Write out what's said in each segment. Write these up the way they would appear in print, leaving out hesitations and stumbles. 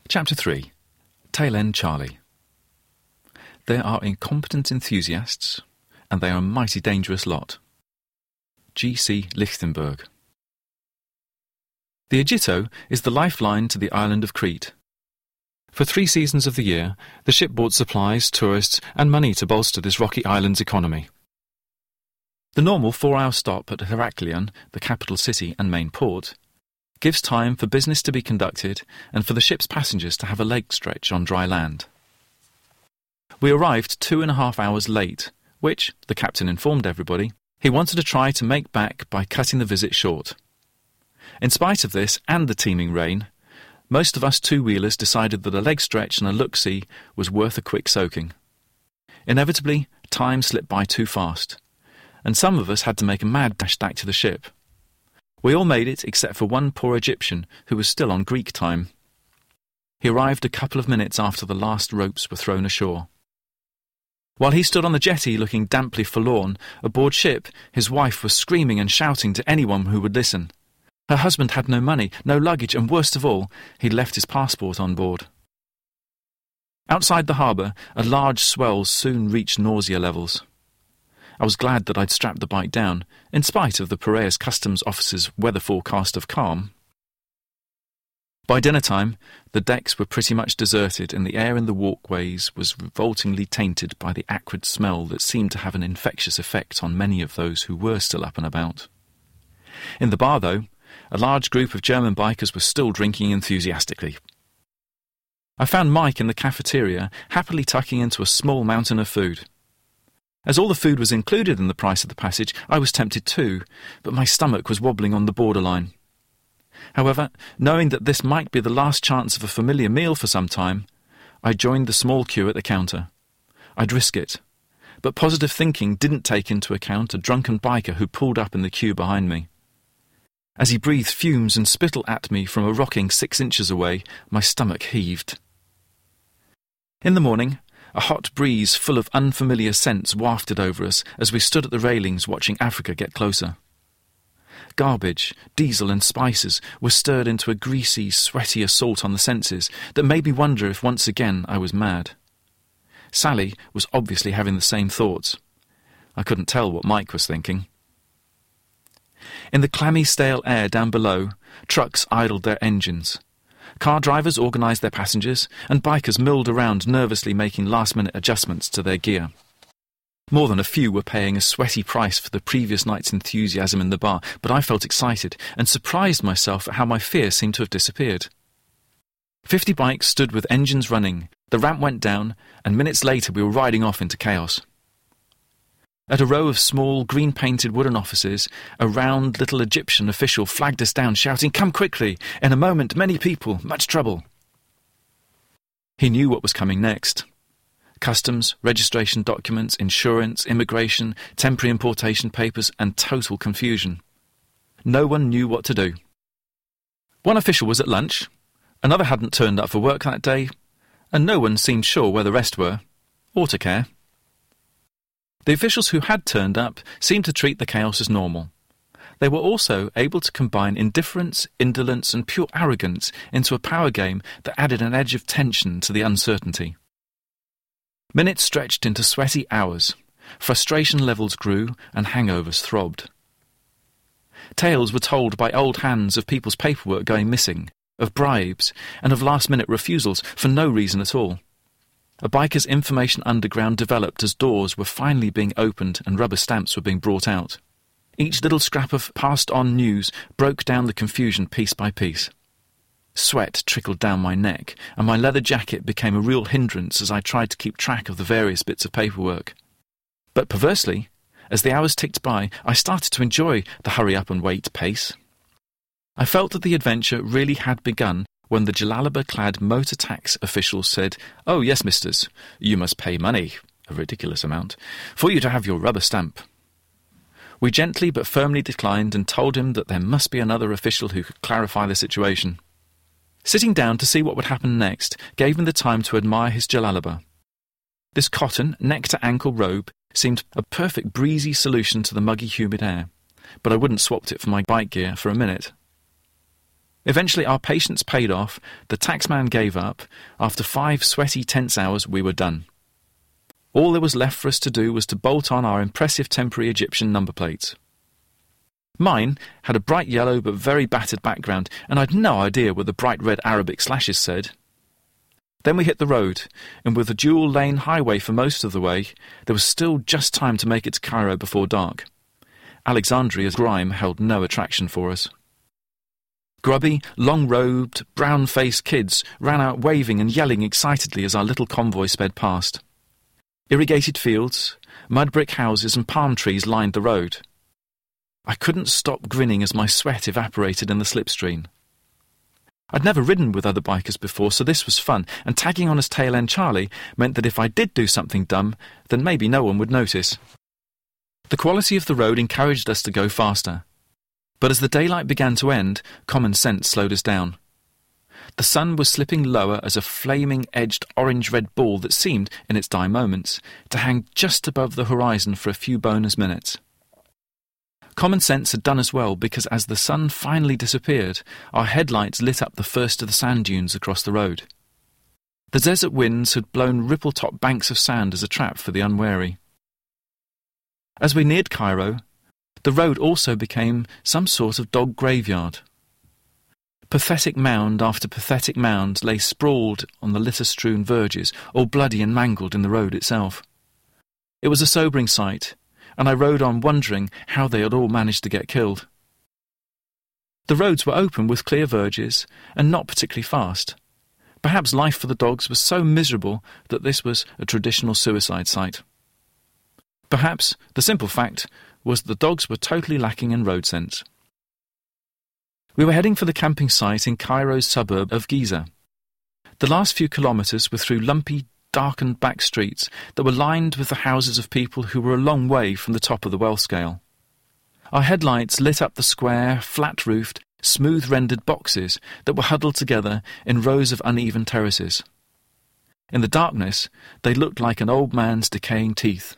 Chapter 3. Tail End Charlie. There are incompetent enthusiasts, and they are a mighty dangerous lot. G.C. Lichtenberg. The Agito is the lifeline to the island of Crete. For 3 seasons of the year, the ship brought supplies, tourists, and money to bolster this rocky island's economy. The normal 4-hour stop at Heraklion, the capital city and main port, gives time for business to be conducted and for the ship's passengers to have a leg stretch on dry land. We arrived 2.5 hours late, which, the captain informed everybody, he wanted to try to make back by cutting the visit short. In spite of this and the teeming rain, most of us two-wheelers decided that a leg stretch and a look-see was worth a quick soaking. Inevitably, time slipped by too fast, and some of us had to make a mad dash back to the ship. We all made it except for one poor Egyptian who was still on Greek time. He arrived a couple of minutes after the last ropes were thrown ashore. While he stood on the jetty looking damply forlorn, aboard ship his wife was screaming and shouting to anyone who would listen. Her husband had no money, no luggage, and worst of all, he'd left his passport on board. Outside the harbour, a large swell soon reached nausea levels. I was glad that I'd strapped the bike down, in spite of the Piraeus Customs Officer's weather forecast of calm. By dinner time, the decks were pretty much deserted and the air in the walkways was revoltingly tainted by the acrid smell that seemed to have an infectious effect on many of those who were still up and about. In the bar, though, a large group of German bikers were still drinking enthusiastically. I found Mike in the cafeteria, happily tucking into a small mountain of food. As all the food was included in the price of the passage, I was tempted too, but my stomach was wobbling on the borderline. However, knowing that this might be the last chance of a familiar meal for some time, I joined the small queue at the counter. I'd risk it, but positive thinking didn't take into account a drunken biker who pulled up in the queue behind me. As he breathed fumes and spittle at me from a rocking 6 inches away, my stomach heaved. In the morning, a hot breeze full of unfamiliar scents wafted over us as we stood at the railings watching Africa get closer. Garbage, diesel and spices were stirred into a greasy, sweaty assault on the senses that made me wonder if once again I was mad. Sally was obviously having the same thoughts. I couldn't tell what Mike was thinking. In the clammy, stale air down below, trucks idled their engines. Car drivers organised their passengers, and bikers milled around nervously making last-minute adjustments to their gear. More than a few were paying a sweaty price for the previous night's enthusiasm in the bar, but I felt excited and surprised myself at how my fear seemed to have disappeared. 50 bikes stood with engines running, the ramp went down, and minutes later we were riding off into chaos. At a row of small, green-painted wooden offices, a round little Egyptian official flagged us down, shouting, "Come quickly! In a moment, many people, much trouble!" He knew what was coming next. Customs, registration documents, insurance, immigration, temporary importation papers, and total confusion. No one knew what to do. One official was at lunch, another hadn't turned up for work that day, and no one seemed sure where the rest were, or to care. The officials who had turned up seemed to treat the chaos as normal. They were also able to combine indifference, indolence, and pure arrogance into a power game that added an edge of tension to the uncertainty. Minutes stretched into sweaty hours. Frustration levels grew and hangovers throbbed. Tales were told by old hands of people's paperwork going missing, of bribes, and of last-minute refusals for no reason at all. A biker's information underground developed as doors were finally being opened and rubber stamps were being brought out. Each little scrap of passed-on news broke down the confusion piece by piece. Sweat trickled down my neck, and my leather jacket became a real hindrance as I tried to keep track of the various bits of paperwork. But perversely, as the hours ticked by, I started to enjoy the hurry-up-and-wait pace. I felt that the adventure really had begun when the Jalalabad-clad motor tax official said, "Oh, yes, misters, you must pay money, a ridiculous amount, for you to have your rubber stamp." We gently but firmly declined and told him that there must be another official who could clarify the situation. Sitting down to see what would happen next gave me the time to admire his Jalalabad. This cotton, neck-to-ankle robe seemed a perfect breezy solution to the muggy, humid air, but I wouldn't swapped it for my bike gear for a minute. Eventually our patience paid off, the taxman gave up. After 5 sweaty, tense hours, we were done. All there was left for us to do was to bolt on our impressive temporary Egyptian number plates. Mine had a bright yellow but very battered background, and I'd no idea what the bright red Arabic slashes said. Then we hit the road, and with a dual-lane highway for most of the way, there was still just time to make it to Cairo before dark. Alexandria's grime held no attraction for us. Grubby, long-robed, brown-faced kids ran out waving and yelling excitedly as our little convoy sped past. Irrigated fields, mud-brick houses and palm trees lined the road. I couldn't stop grinning as my sweat evaporated in the slipstream. I'd never ridden with other bikers before, so this was fun, and tagging on as tail end Charlie meant that if I did do something dumb, then maybe no one would notice. The quality of the road encouraged us to go faster. But as the daylight began to end, common sense slowed us down. The sun was slipping lower as a flaming-edged orange-red ball that seemed, in its dying moments, to hang just above the horizon for a few bonus minutes. Common sense had done us well because as the sun finally disappeared, our headlights lit up the first of the sand dunes across the road. The desert winds had blown ripple-topped banks of sand as a trap for the unwary. As we neared Cairo, the road also became some sort of dog graveyard. Pathetic mound after pathetic mound lay sprawled on the litter-strewn verges, all bloody and mangled in the road itself. It was a sobering sight, and I rode on wondering how they had all managed to get killed. The roads were open with clear verges, and not particularly fast. Perhaps life for the dogs was so miserable that this was a traditional suicide site. Perhaps the simple fact was the dogs were totally lacking in road sense. We were heading for the camping site in Cairo's suburb of Giza. The last few kilometres were through lumpy, darkened back streets that were lined with the houses of people who were a long way from the top of the wealth scale. Our headlights lit up the square, flat-roofed, smooth-rendered boxes that were huddled together in rows of uneven terraces. In the darkness, they looked like an old man's decaying teeth.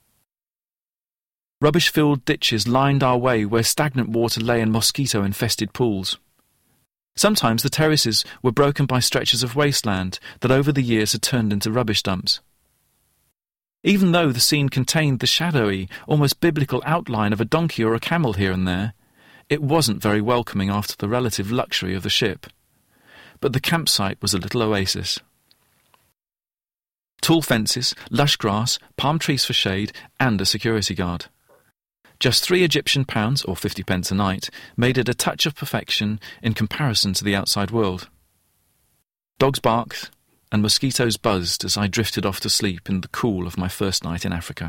Rubbish-filled ditches lined our way where stagnant water lay in mosquito-infested pools. Sometimes the terraces were broken by stretches of wasteland that over the years had turned into rubbish dumps. Even though the scene contained the shadowy, almost biblical outline of a donkey or a camel here and there, it wasn't very welcoming after the relative luxury of the ship. But the campsite was a little oasis. Tall fences, lush grass, palm trees for shade, and a security guard. Just 3 Egyptian pounds, or 50 pence a night, made it a touch of perfection in comparison to the outside world. Dogs barked, and mosquitoes buzzed as I drifted off to sleep in the cool of my first night in Africa.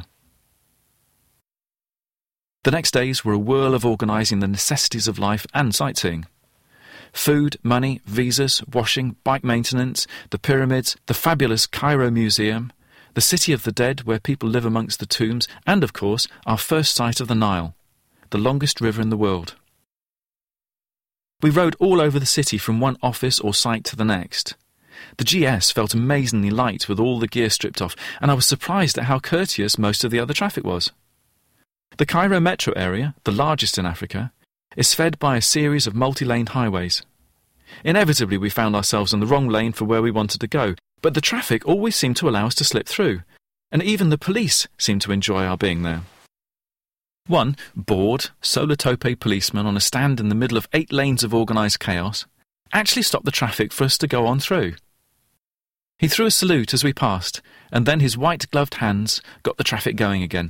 The next days were a whirl of organising the necessities of life and sightseeing. Food, money, visas, washing, bike maintenance, the pyramids, the fabulous Cairo Museum, the City of the Dead where people live amongst the tombs, and, of course, our first sight of the Nile, the longest river in the world. We rode all over the city from one office or site to the next. The GS felt amazingly light with all the gear stripped off, and I was surprised at how courteous most of the other traffic was. The Cairo metro area, the largest in Africa, is fed by a series of multi-lane highways. Inevitably we found ourselves in the wrong lane for where we wanted to go, but the traffic always seemed to allow us to slip through, and even the police seemed to enjoy our being there. One bored, solo-tope policeman on a stand in the middle of 8 lanes of organised chaos actually stopped the traffic for us to go on through. He threw a salute as we passed, and then his white-gloved hands got the traffic going again.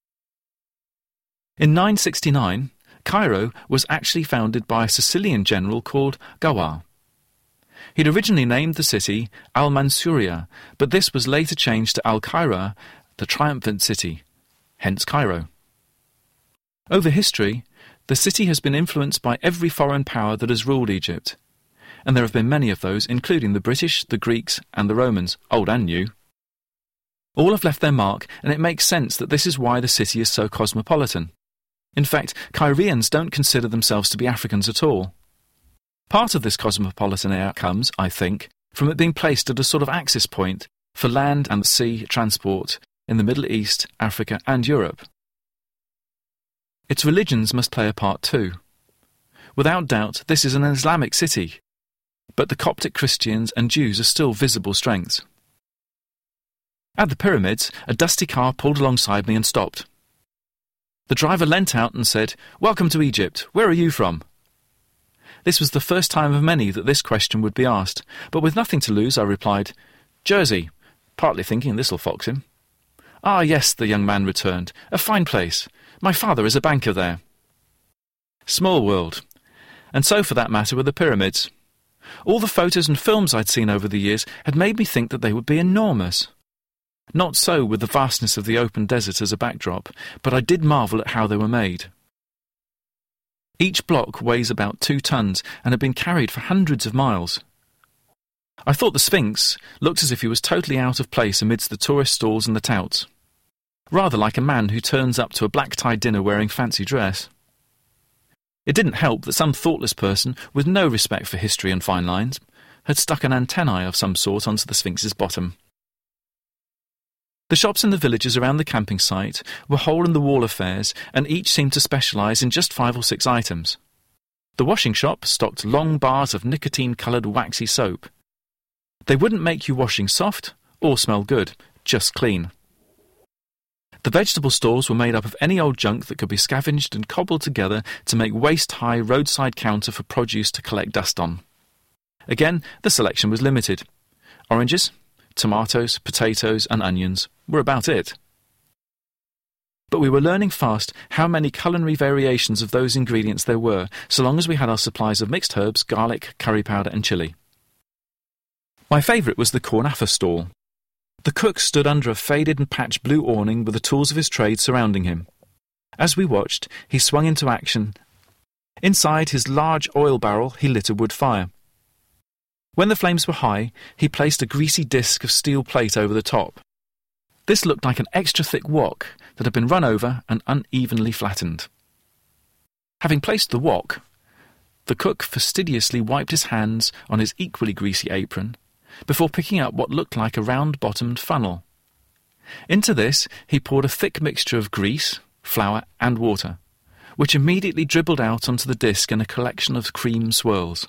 In 969, Cairo was actually founded by a Sicilian general called Gawar. He'd originally named the city Al-Mansuriya, but this was later changed to Al-Qaira, the triumphant city, hence Cairo. Over history, the city has been influenced by every foreign power that has ruled Egypt, and there have been many of those, including the British, the Greeks, and the Romans, old and new. All have left their mark, and it makes sense that this is why the city is so cosmopolitan. In fact, Caireans don't consider themselves to be Africans at all. Part of this cosmopolitan air comes, I think, from it being placed at a sort of axis point for land and sea transport in the Middle East, Africa, and Europe. Its religions must play a part too. Without doubt, this is an Islamic city, but the Coptic Christians and Jews are still visible strengths. At the pyramids, a dusty car pulled alongside me and stopped. The driver leant out and said, "Welcome to Egypt. Where are you from?" This was the first time of many that this question would be asked, but with nothing to lose I replied, "Jersey," partly thinking this'll fox him. "Ah, yes," the young man returned, "a fine place. My father is a banker there." Small world. And so, for that matter, were the pyramids. All the photos and films I'd seen over the years had made me think that they would be enormous. Not so with the vastness of the open desert as a backdrop, but I did marvel at how they were made. Each block weighs about 2 tons and had been carried for hundreds of miles. I thought the Sphinx looked as if he was totally out of place amidst the tourist stalls and the touts, rather like a man who turns up to a black-tie dinner wearing fancy dress. It didn't help that some thoughtless person, with no respect for history and fine lines, had stuck an antennae of some sort onto the Sphinx's bottom. The shops in the villages around the camping site were hole-in-the-wall affairs, and each seemed to specialise in just 5 or 6 items. The washing shop stocked long bars of nicotine-coloured waxy soap. They wouldn't make you washing soft or smell good, just clean. The vegetable stores were made up of any old junk that could be scavenged and cobbled together to make waist-high roadside counter for produce to collect dust on. Again, the selection was limited. Oranges, tomatoes, potatoes and onions were about it. But we were learning fast how many culinary variations of those ingredients there were, so long as we had our supplies of mixed herbs, garlic, curry powder and chilli. My favourite was the Cornafa stall. The cook stood under a faded and patched blue awning with the tools of his trade surrounding him. As we watched, he swung into action. Inside his large oil barrel he lit a wood fire. When the flames were high, he placed a greasy disc of steel plate over the top. This looked like an extra thick wok that had been run over and unevenly flattened. Having placed the wok, the cook fastidiously wiped his hands on his equally greasy apron before picking up what looked like a round-bottomed funnel. Into this he poured a thick mixture of grease, flour and water, which immediately dribbled out onto the disc in a collection of cream swirls.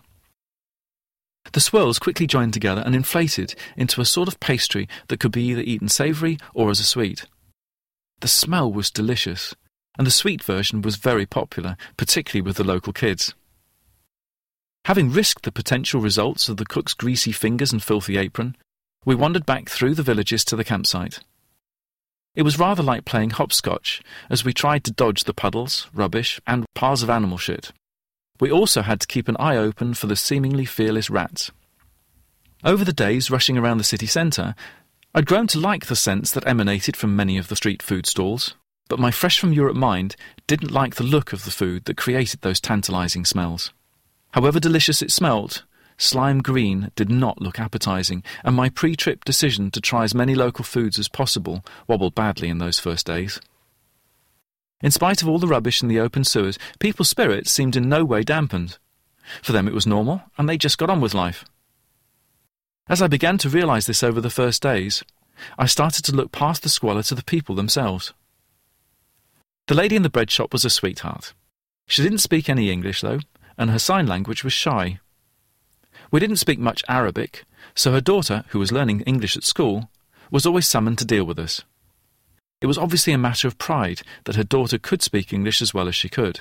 The swirls quickly joined together and inflated into a sort of pastry that could be either eaten savoury or as a sweet. The smell was delicious, and the sweet version was very popular, particularly with the local kids. Having risked the potential results of the cook's greasy fingers and filthy apron, we wandered back through the villages to the campsite. It was rather like playing hopscotch, as we tried to dodge the puddles, rubbish, and piles of animal shit. We also had to keep an eye open for the seemingly fearless rats. Over the days rushing around the city centre, I'd grown to like the scents that emanated from many of the street food stalls, but my fresh-from-Europe mind didn't like the look of the food that created those tantalising smells. However delicious it smelt, slime green did not look appetising, and my pre-trip decision to try as many local foods as possible wobbled badly in those first days. In spite of all the rubbish in the open sewers, people's spirits seemed in no way dampened. For them it was normal, and they just got on with life. As I began to realise this over the first days, I started to look past the squalor to the people themselves. The lady in the bread shop was a sweetheart. She didn't speak any English, though, and her sign language was shy. We didn't speak much Arabic, so her daughter, who was learning English at school, was always summoned to deal with us. It was obviously a matter of pride that her daughter could speak English as well as she could.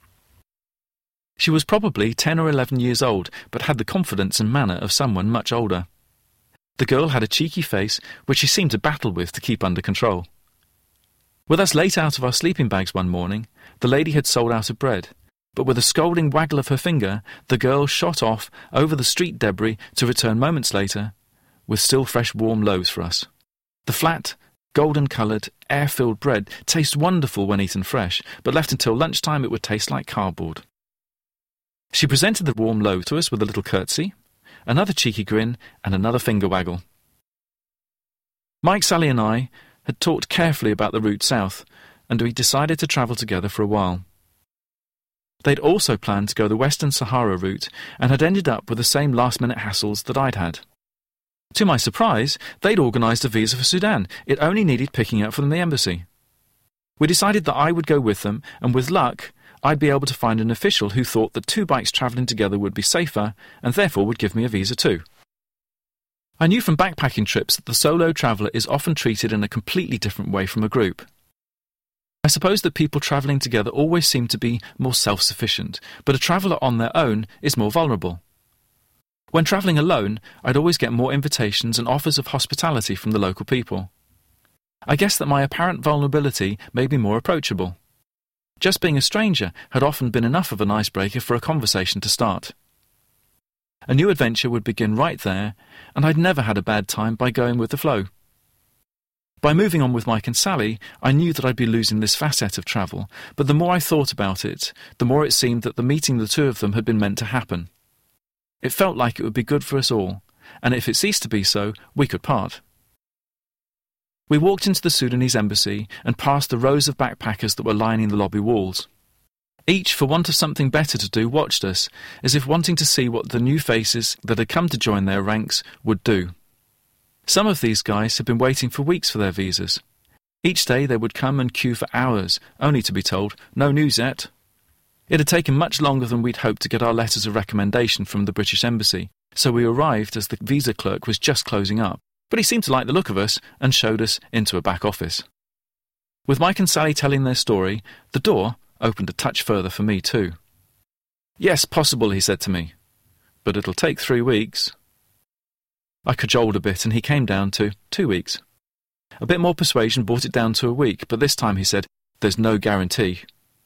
She was probably 10 or 11 years old, but had the confidence and manner of someone much older. The girl had a cheeky face, which she seemed to battle with to keep under control. With us late out of our sleeping bags one morning, the lady had sold out of bread, but with a scolding waggle of her finger, the girl shot off over the street debris to return moments later with still fresh warm loaves for us. The flat, golden-coloured, air-filled bread tastes wonderful when eaten fresh, but left until lunchtime it would taste like cardboard. She presented the warm loaf to us with a little curtsy, another cheeky grin, and another finger waggle. Mike, Sally and I had talked carefully about the route south, and we decided to travel together for a while. They'd also planned to go the Western Sahara route and had ended up with the same last-minute hassles that I'd had. To my surprise, they'd organised a visa for Sudan. It only needed picking up from the embassy. We decided that I would go with them, and with luck, I'd be able to find an official who thought that 2 bikes travelling together would be safer and therefore would give me a visa too. I knew from backpacking trips that the solo traveller is often treated in a completely different way from a group. I suppose that people travelling together always seem to be more self-sufficient, but a traveller on their own is more vulnerable. When travelling alone, I'd always get more invitations and offers of hospitality from the local people. I guess that my apparent vulnerability made me more approachable. Just being a stranger had often been enough of an icebreaker for a conversation to start. A new adventure would begin right there, and I'd never had a bad time by going with the flow. By moving on with Mike and Sally, I knew that I'd be losing this facet of travel, but the more I thought about it, the more it seemed that the meeting the 2 of them had been meant to happen. It felt like it would be good for us all, and if it ceased to be so, we could part. We walked into the Sudanese embassy and past the rows of backpackers that were lining the lobby walls. Each, for want of something better to do, watched us, as if wanting to see what the new faces that had come to join their ranks would do. Some of these guys had been waiting for weeks for their visas. Each day they would come and queue for hours, only to be told, "No news yet." It had taken much longer than we'd hoped to get our letters of recommendation from the British Embassy, so we arrived as the visa clerk was just closing up, but he seemed to like the look of us and showed us into a back office. With Mike and Sally telling their story, the door opened a touch further for me too. "Yes, possible," he said to me, "but it'll take 3 weeks." I cajoled a bit and he came down to 2 weeks. A bit more persuasion brought it down to a week, but this time he said, "There's no guarantee."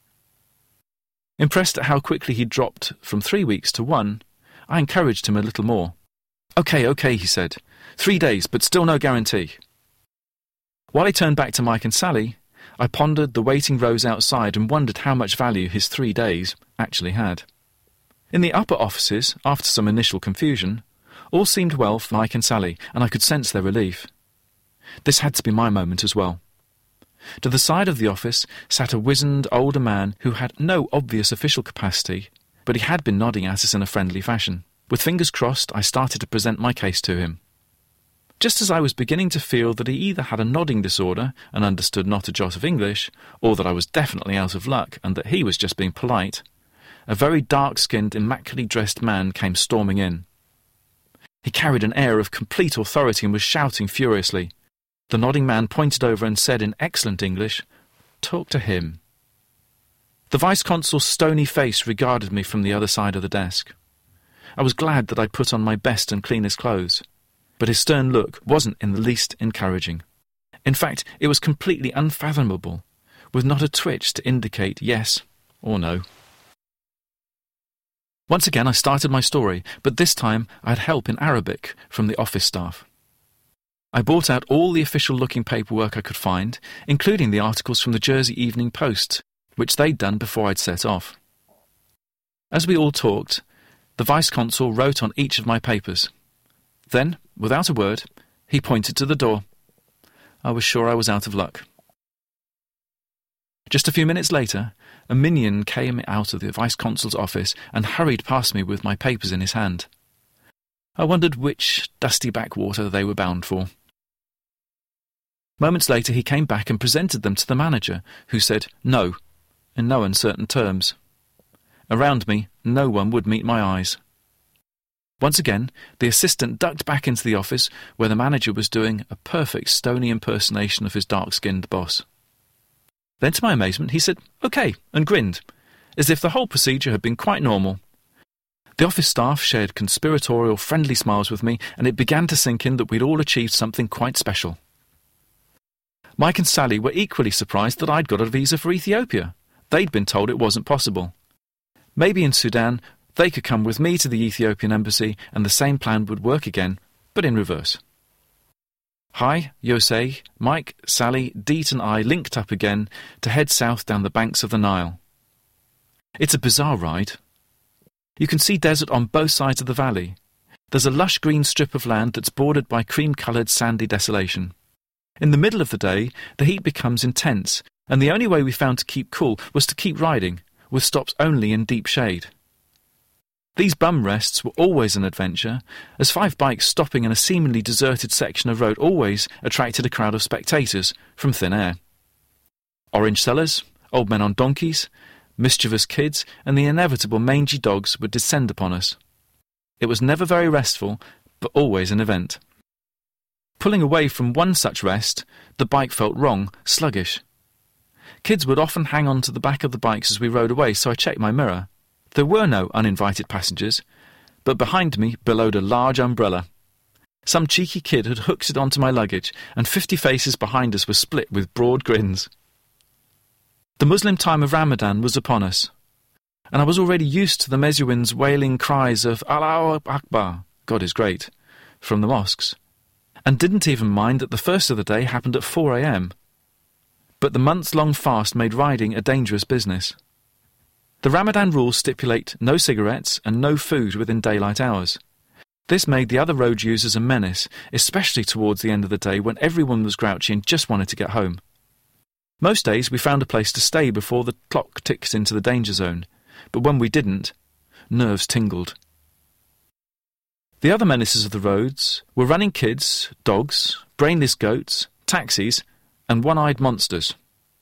Impressed at how quickly he dropped from 3 weeks to 1, I encouraged him a little more. Okay, he said. 3 days, but still no guarantee." While I turned back to Mike and Sally, I pondered the waiting rows outside and wondered how much value his 3 days actually had. In the upper offices, after some initial confusion, all seemed well for Mike and Sally, and I could sense their relief. This had to be my moment as well. To the side of the office sat a wizened older man who had no obvious official capacity, but he had been nodding at us in a friendly fashion. With fingers crossed, I started to present my case to him. Just as I was beginning to feel that he either had a nodding disorder and understood not a jot of English, or that I was definitely out of luck and that he was just being polite, a very dark-skinned, immaculately dressed man came storming in. He carried an air of complete authority and was shouting furiously. The nodding man pointed over and said in excellent English, "Talk to him." The Vice-Consul's stony face regarded me from the other side of the desk. I was glad that I'd put on my best and cleanest clothes, but his stern look wasn't in the least encouraging. In fact, it was completely unfathomable, with not a twitch to indicate yes or no. Once again I started my story, but this time I had help in Arabic from the office staff. I brought out all the official-looking paperwork I could find, including the articles from the Jersey Evening Post, which they'd done before I'd set off. As we all talked, the Vice-Consul wrote on each of my papers. Then, without a word, he pointed to the door. I was sure I was out of luck. Just a few minutes later, a minion came out of the Vice-Consul's office and hurried past me with my papers in his hand. I wondered which dusty backwater they were bound for. Moments later he came back and presented them to the manager, who said no, in no uncertain terms. Around me, no one would meet my eyes. Once again, the assistant ducked back into the office where the manager was doing a perfect stony impersonation of his dark-skinned boss. Then, to my amazement, he said, "Okay," and grinned, as if the whole procedure had been quite normal. The office staff shared conspiratorial, friendly smiles with me, and it began to sink in that we'd all achieved something quite special. Mike and Sally were equally surprised that I'd got a visa for Ethiopia. They'd been told it wasn't possible. Maybe in Sudan they could come with me to the Ethiopian embassy and the same plan would work again, but in reverse. Hi, Yosei, Mike, Sally, Deet and I linked up again to head south down the banks of the Nile. It's a bizarre ride. You can see desert on both sides of the valley. There's a lush green strip of land that's bordered by cream-coloured sandy desolation. In the middle of the day, the heat becomes intense, and the only way we found to keep cool was to keep riding, with stops only in deep shade. These bum rests were always an adventure, as 5 bikes stopping in a seemingly deserted section of road always attracted a crowd of spectators from thin air. Orange sellers, old men on donkeys, mischievous kids, and the inevitable mangy dogs would descend upon us. It was never very restful, but always an event. Pulling away from one such rest, the bike felt wrong, sluggish. Kids would often hang on to the back of the bikes as we rode away, so I checked my mirror. There were no uninvited passengers, but behind me billowed a large umbrella. Some cheeky kid had hooked it onto my luggage, and 50 faces behind us were split with broad grins. The Muslim time of Ramadan was upon us, and I was already used to the Mezouins' wailing cries of Allahu Akbar, God is great, from the mosques, and didn't even mind that the first of the day happened at 4 a.m. But the months-long fast made riding a dangerous business. The Ramadan rules stipulate no cigarettes and no food within daylight hours. This made the other road users a menace, especially towards the end of the day when everyone was grouchy and just wanted to get home. Most days we found a place to stay before the clock ticked into the danger zone, but when we didn't, nerves tingled. The other menaces of the roads were running kids, dogs, brainless goats, taxis, and one-eyed monsters.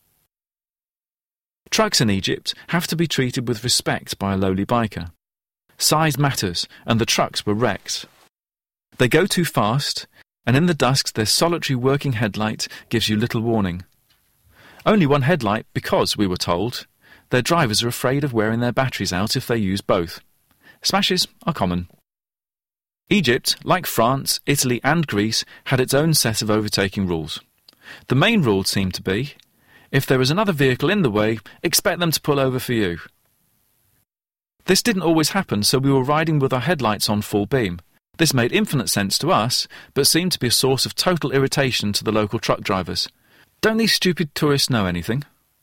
Trucks in Egypt have to be treated with respect by a lowly biker. Size matters, and the trucks were wrecks. They go too fast, and in the dusk their solitary working headlight gives you little warning. Only one headlight because, we were told, their drivers are afraid of wearing their batteries out if they use both. Smashes are common. Egypt, like France, Italy and Greece, had its own set of overtaking rules. The main rule seemed to be, if there is another vehicle in the way, expect them to pull over for you. This didn't always happen, so we were riding with our headlights on full beam. This made infinite sense to us, but seemed to be a source of total irritation to the local truck drivers. Don't these stupid tourists know anything?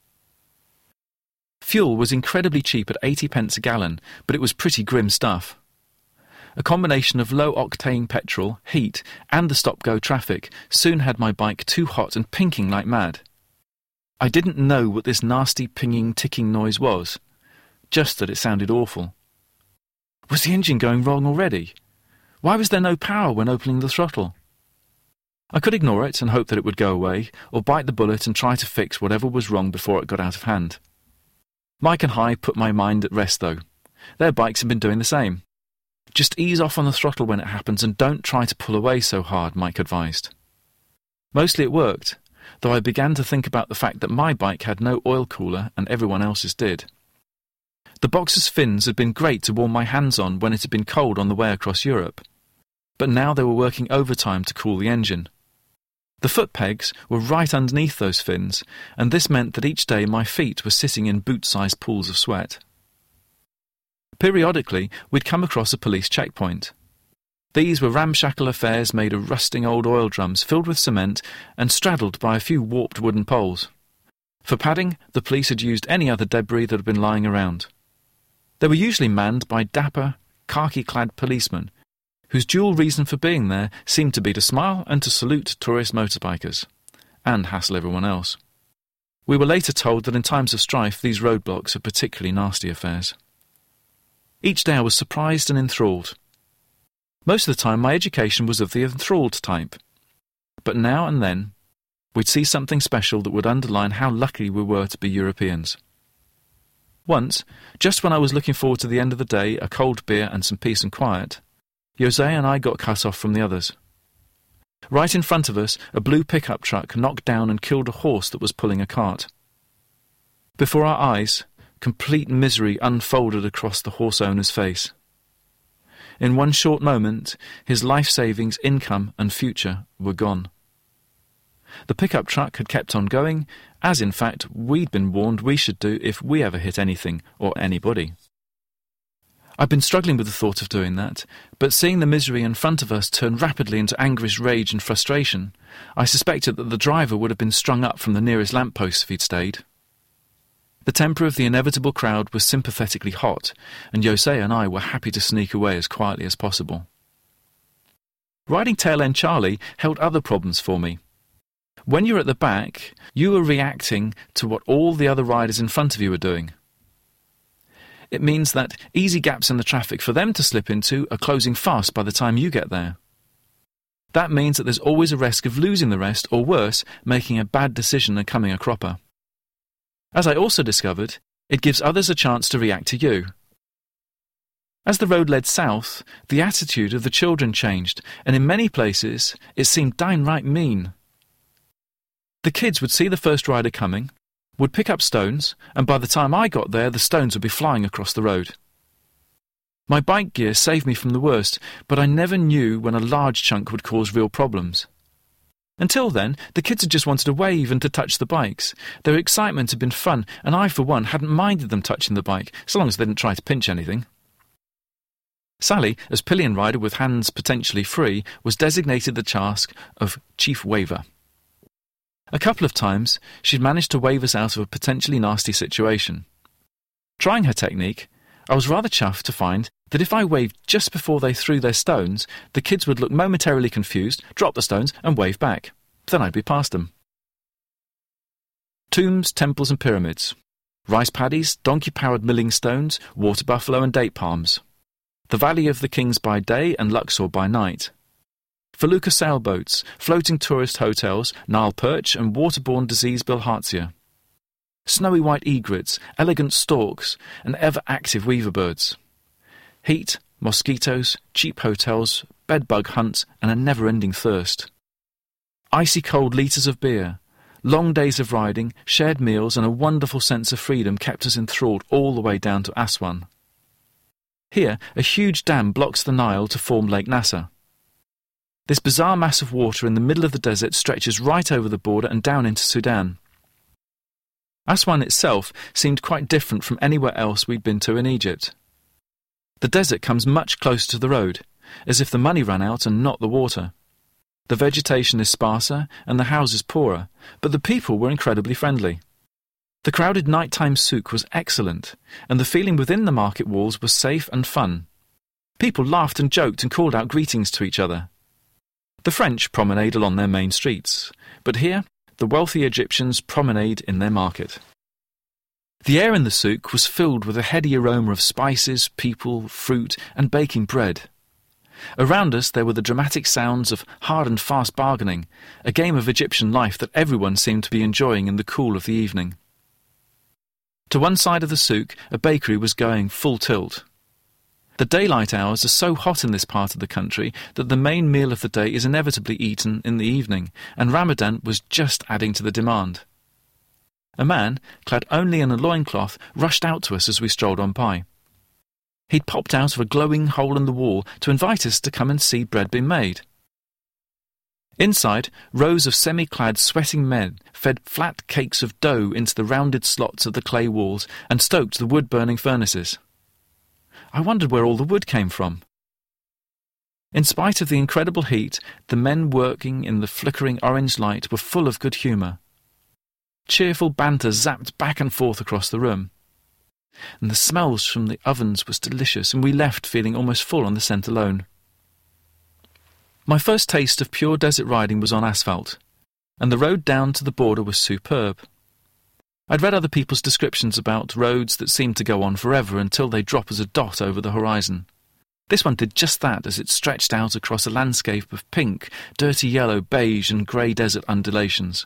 Fuel was incredibly cheap at 80 pence a gallon, but it was pretty grim stuff. A combination of low-octane petrol, heat, and the stop-go traffic soon had my bike too hot and pinking like mad. I didn't know what this nasty pinging, ticking noise was, just that it sounded awful. Was the engine going wrong already? Why was there no power when opening the throttle? I could ignore it and hope that it would go away, or bite the bullet and try to fix whatever was wrong before it got out of hand. Mike and Hai put my mind at rest, though. Their bikes had been doing the same. Just ease off on the throttle when it happens and don't try to pull away so hard, Mike advised. Mostly it worked, though I began to think about the fact that my bike had no oil cooler and everyone else's did. The Boxer's fins had been great to warm my hands on when it had been cold on the way across Europe, but now they were working overtime to cool the engine. The foot pegs were right underneath those fins, and this meant that each day my feet were sitting in boot-sized pools of sweat. Periodically, we'd come across a police checkpoint. These were ramshackle affairs made of rusting old oil drums filled with cement and straddled by a few warped wooden poles. For padding, the police had used any other debris that had been lying around. They were usually manned by dapper, khaki-clad policemen, whose dual reason for being there seemed to be to smile and to salute tourist motorbikers, and hassle everyone else. We were later told that in times of strife these roadblocks are particularly nasty affairs. Each day I was surprised and enthralled. Most of the time my education was of the enthralled type, but now and then we'd see something special that would underline how lucky we were to be Europeans. Once, just when I was looking forward to the end of the day, a cold beer and some peace and quiet, Jose and I got cut off from the others. Right in front of us, a blue pickup truck knocked down and killed a horse that was pulling a cart. Before our eyes, complete misery unfolded across the horse owner's face. In one short moment, his life savings, income and future were gone. The pickup truck had kept on going, as in fact we'd been warned we should do if we ever hit anything or anybody. I'd been struggling with the thought of doing that, but seeing the misery in front of us turn rapidly into anguished rage and frustration, I suspected that the driver would have been strung up from the nearest lamppost if he'd stayed. The temper of the inevitable crowd was sympathetically hot, and Jose and I were happy to sneak away as quietly as possible. Riding tail end Charlie held other problems for me. When you're at the back, you are reacting to what all the other riders in front of you are doing. It means that easy gaps in the traffic for them to slip into are closing fast by the time you get there. That means that there's always a risk of losing the rest, or worse, making a bad decision and coming a cropper. As I also discovered, It gives others a chance to react to you. As the road led south, the attitude of the children changed, and in many places it seemed downright mean. The kids would see the first rider coming, would pick up stones, and by the time I got there, the stones would be flying across the road. My bike gear saved me from the worst, but I never knew when a large chunk would cause real problems. Until then, the kids had just wanted to wave and to touch the bikes. Their excitement had been fun, and I, for one, hadn't minded them touching the bike, so long as they didn't try to pinch anything. Sally, as pillion rider with hands potentially free, was designated the task of Chief Waver. A couple of times, she'd managed to wave us out of a potentially nasty situation. Trying her technique, I was rather chuffed to find that if I waved just before they threw their stones, the kids would look momentarily confused, drop the stones, and wave back. Then I'd be past them. Tombs, temples and pyramids. Rice paddies, donkey-powered milling stones, water buffalo and date palms. The Valley of the Kings by day and Luxor by night. Felucca sailboats, floating tourist hotels, Nile perch and waterborne disease bilharzia. Snowy white egrets, elegant storks, and ever-active weaver birds. Heat, mosquitoes, cheap hotels, bedbug hunts, and a never-ending thirst. Icy cold litres of beer, long days of riding, shared meals, and a wonderful sense of freedom kept us enthralled all the way down to Aswan. Here, a huge dam blocks the Nile to form Lake Nasser. This bizarre mass of water in the middle of the desert stretches right over the border and down into Sudan. Aswan itself seemed quite different from anywhere else we'd been to in Egypt. The desert comes much closer to the road, as if the money ran out and not the water. The vegetation is sparser and the houses poorer, but the people were incredibly friendly. The crowded nighttime souk was excellent, and the feeling within the market walls was safe and fun. People laughed and joked and called out greetings to each other. The French promenade along their main streets, but here the wealthy Egyptians promenade in their market. The air in the souk was filled with a heady aroma of spices, people, fruit, and baking bread. Around us there were the dramatic sounds of hard and fast bargaining, a game of Egyptian life that everyone seemed to be enjoying in the cool of the evening. To one side of the souk, a bakery was going full tilt. The daylight hours are so hot in this part of the country that the main meal of the day is inevitably eaten in the evening, and Ramadan was just adding to the demand. A man, clad only in a loincloth, rushed out to us as we strolled on by. He'd popped out of a glowing hole in the wall to invite us to come and see bread being made. Inside, rows of semi-clad, sweating men fed flat cakes of dough into the rounded slots of the clay walls and stoked the wood-burning furnaces. I wondered where all the wood came from. In spite of the incredible heat, the men working in the flickering orange light were full of good humour. Cheerful banter zapped back and forth across the room. And the smells from the ovens was delicious, and we left feeling almost full on the scent alone. My first taste of pure desert riding was on asphalt, and the road down to the border was superb. I'd read other people's descriptions about roads that seemed to go on forever until they drop as a dot over the horizon. This one did just that as it stretched out across a landscape of pink, dirty yellow, beige and grey desert undulations.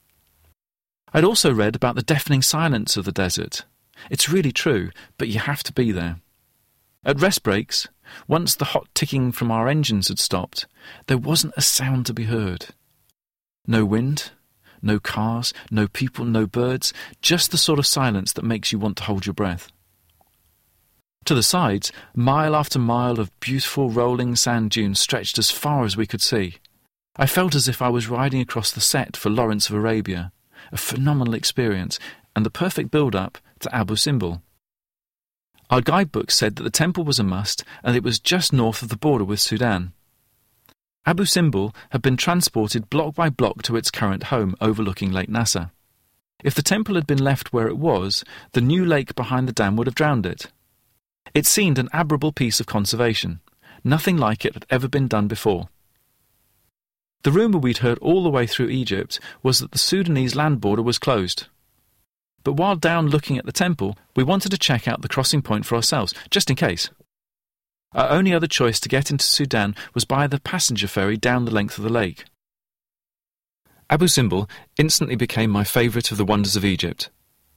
I'd also read about the deafening silence of the desert. It's really true, but you have to be there. At rest breaks, once the hot ticking from our engines had stopped, there wasn't a sound to be heard. No wind, no cars, no people, no birds, just the sort of silence that makes you want to hold your breath. To the sides, mile after mile of beautiful rolling sand dunes stretched as far as we could see. I felt as if I was riding across the set for Lawrence of Arabia, a phenomenal experience and the perfect build-up to Abu Simbel. Our guidebook said that the temple was a must and it was just north of the border with Sudan. Abu Simbel had been transported block by block to its current home overlooking Lake Nasser. If the temple had been left where it was, the new lake behind the dam would have drowned it. It seemed an admirable piece of conservation. Nothing like it had ever been done before. The rumour we'd heard all the way through Egypt was that the Sudanese land border was closed. But while down looking at the temple, we wanted to check out the crossing point for ourselves, just in case. Our only other choice to get into Sudan was by the passenger ferry down the length of the lake. Abu Simbel instantly became my favourite of the wonders of Egypt.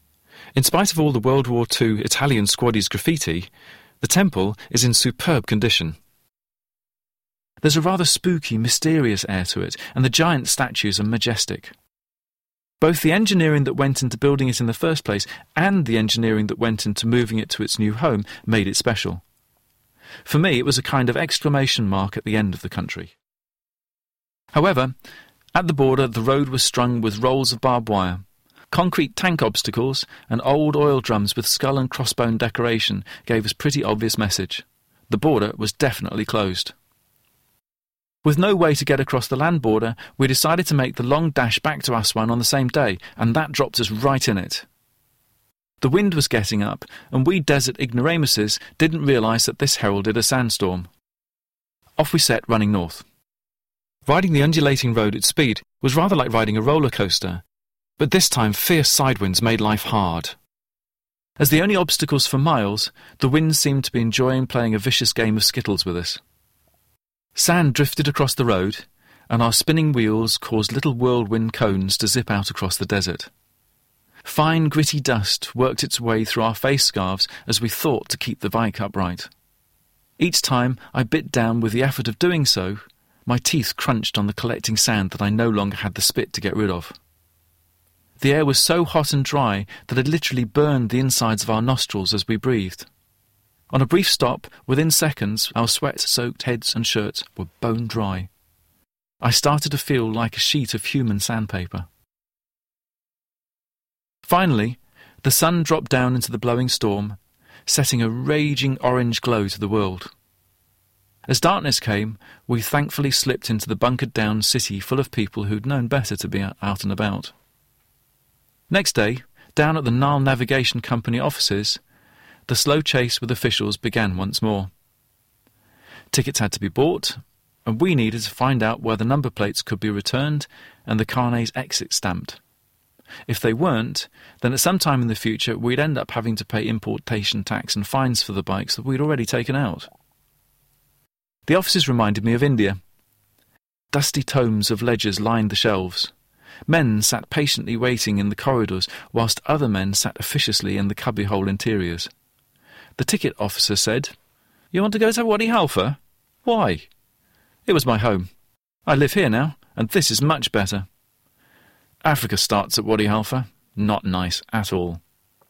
In spite of all the World War II Italian squaddies graffiti, the temple is in superb condition. There's a rather spooky, mysterious air to it, and the giant statues are majestic. Both the engineering that went into building it in the first place and the engineering that went into moving it to its new home made it special. For me, it was a kind of exclamation mark at the end of the country. However, at the border the road was strung with rolls of barbed wire. Concrete tank obstacles and old oil drums with skull and crossbone decoration gave us pretty obvious message. The border was definitely closed. With no way to get across the land border, we decided to make the long dash back to Aswan on the same day, and that dropped us right in it. The wind was getting up, and we desert ignoramuses didn't realise that this heralded a sandstorm. Off we set, running north. Riding the undulating road at speed was rather like riding a roller coaster, but this time fierce side winds made life hard. As the only obstacles for miles, the wind seemed to be enjoying playing a vicious game of skittles with us. Sand drifted across the road, and our spinning wheels caused little whirlwind cones to zip out across the desert. Fine gritty dust worked its way through our face scarves as we thought to keep the bike upright. Each time I bit down with the effort of doing so, my teeth crunched on the collecting sand that I no longer had the spit to get rid of. The air was so hot and dry that it literally burned the insides of our nostrils as we breathed. On a brief stop, within seconds, our sweat-soaked heads and shirts were bone dry. I started to feel like a sheet of human sandpaper. Finally, the sun dropped down into the blowing storm, setting a raging orange glow to the world. As darkness came, we thankfully slipped into the bunkered-down city full of people who'd known better to be out and about. Next day, down at the Nile Navigation Company offices, the slow chase with officials began once more. Tickets had to be bought, and we needed to find out where the number plates could be returned and the carnets exit stamped. If they weren't, then at some time in the future we'd end up having to pay importation tax and fines for the bikes that we'd already taken out. The offices reminded me of India. Dusty tomes of ledgers lined the shelves. Men sat patiently waiting in the corridors, whilst other men sat officiously in the cubbyhole interiors. The ticket officer said, "You want to go to Wadi Halfa? Why?" It was my home. I live here now, and this is much better. Africa starts at Wadi Halfa. Not nice at all.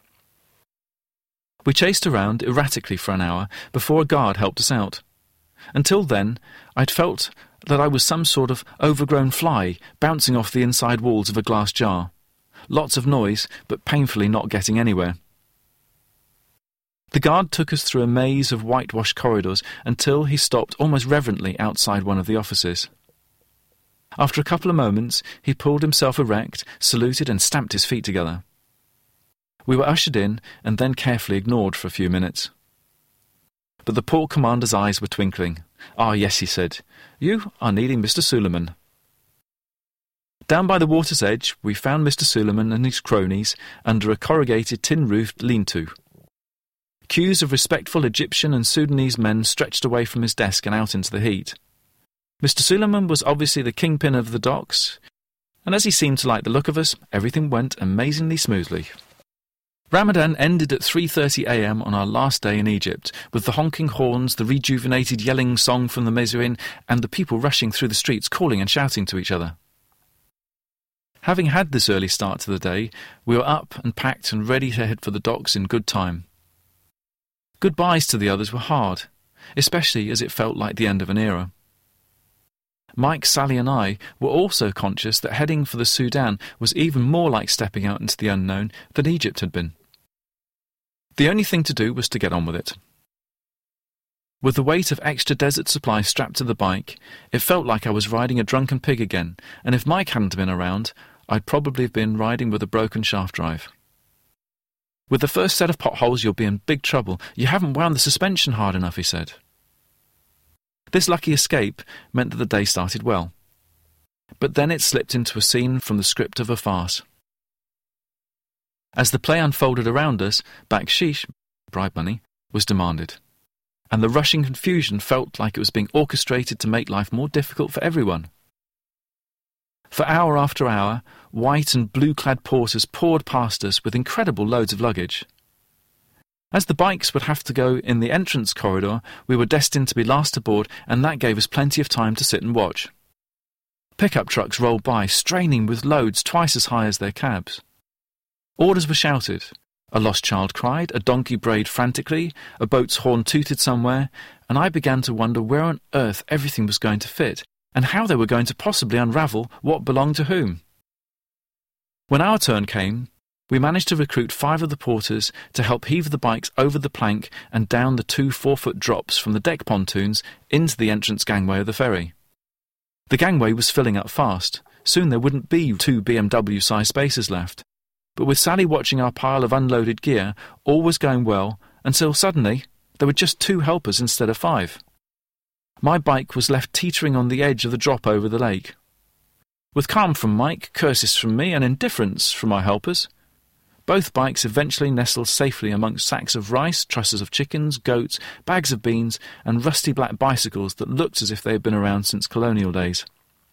We chased around erratically for an hour before a guard helped us out. Until then, I'd felt that I was some sort of overgrown fly bouncing off the inside walls of a glass jar. Lots of noise, but painfully not getting anywhere. The guard took us through a maze of whitewashed corridors until he stopped almost reverently outside one of the offices. After a couple of moments, he pulled himself erect, saluted and stamped his feet together. We were ushered in and then carefully ignored for a few minutes. But the port commander's eyes were twinkling. "Ah, yes," he said, "you are needing Mr. Suleiman." Down by the water's edge, we found Mr. Suleiman and his cronies under a corrugated tin-roofed lean-to. Queues of respectful Egyptian and Sudanese men stretched away from his desk and out into the heat. Mr. Suleiman was obviously the kingpin of the docks, and as he seemed to like the look of us, everything went amazingly smoothly. Ramadan ended at 3:30 a.m. on our last day in Egypt, with the honking horns, the rejuvenated yelling song from the Mezuin, and the people rushing through the streets calling and shouting to each other. Having had this early start to the day, we were up and packed and ready to head for the docks in good time. Goodbyes to the others were hard, especially as it felt like the end of an era. Mike, Sally and I were also conscious that heading for the Sudan was even more like stepping out into the unknown than Egypt had been. The only thing to do was to get on with it. With the weight of extra desert supplies strapped to the bike, it felt like I was riding a drunken pig again, and if Mike hadn't been around, I'd probably have been riding with a broken shaft drive. "With the first set of potholes you'll be in big trouble. You haven't wound the suspension hard enough," he said. This lucky escape meant that the day started well. But then it slipped into a scene from the script of a farce. As the play unfolded around us, baksheesh, bribe money, was demanded, and the rushing confusion felt like it was being orchestrated to make life more difficult for everyone. For hour after hour, white and blue-clad porters poured past us with incredible loads of luggage. As the bikes would have to go in the entrance corridor, we were destined to be last aboard, and that gave us plenty of time to sit and watch. Pickup trucks rolled by, straining with loads twice as high as their cabs. Orders were shouted. A lost child cried, a donkey brayed frantically, a boat's horn tooted somewhere, and I began to wonder where on earth everything was going to fit, and how they were going to possibly unravel what belonged to whom. When our turn came, we managed to recruit 5 of the porters to help heave the bikes over the plank and down the 2 4-foot drops from the deck pontoons into the entrance gangway of the ferry. The gangway was filling up fast. Soon there wouldn't be 2 BMW-sized spaces left. But with Sally watching our pile of unloaded gear, all was going well, until suddenly there were just 2 helpers instead of 5. My bike was left teetering on the edge of the drop over the lake. With calm from Mike, curses from me, and indifference from our helpers, both bikes eventually nestled safely amongst sacks of rice, trusses of chickens, goats, bags of beans, and rusty black bicycles that looked as if they had been around since colonial days.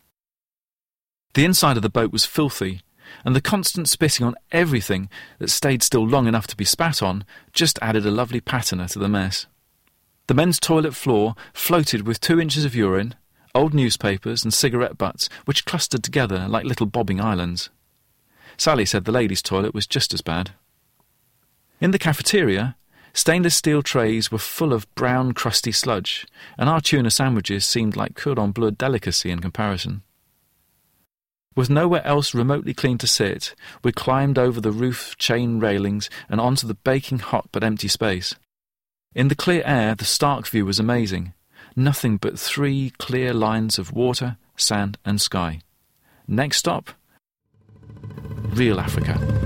The inside of the boat was filthy, and the constant spitting on everything that stayed still long enough to be spat on just added a lovely patina to the mess. The men's toilet floor floated with 2 inches of urine, old newspapers and cigarette butts which clustered together like little bobbing islands. Sally said the ladies' toilet was just as bad. In the cafeteria, stainless steel trays were full of brown, crusty sludge, and our tuna sandwiches seemed like cordon bleu delicacy in comparison. With nowhere else remotely clean to sit, we climbed over the roof chain railings and onto the baking hot but empty space. In the clear air, the stark view was amazing. Nothing but 3 clear lines of water, sand and sky. Next stop, real Africa.